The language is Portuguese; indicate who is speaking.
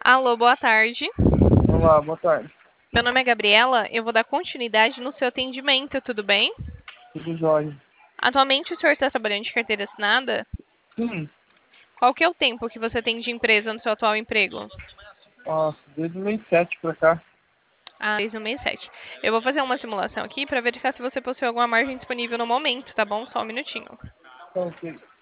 Speaker 1: Alô, boa tarde.
Speaker 2: Olá, boa tarde.
Speaker 1: Meu nome é Gabriela, eu vou dar continuidade no seu atendimento, tudo bem?
Speaker 2: Tudo jóia?
Speaker 1: Atualmente o senhor está trabalhando de carteira assinada?
Speaker 2: Sim.
Speaker 1: Qual que é o tempo que você tem de empresa no seu atual emprego?
Speaker 2: Nossa, desde 2007 pra cá.
Speaker 1: Ah, desde o mês 7. Eu vou fazer uma simulação aqui para verificar se você possui alguma margem disponível no momento, tá bom? Só um minutinho.
Speaker 2: Tá ok.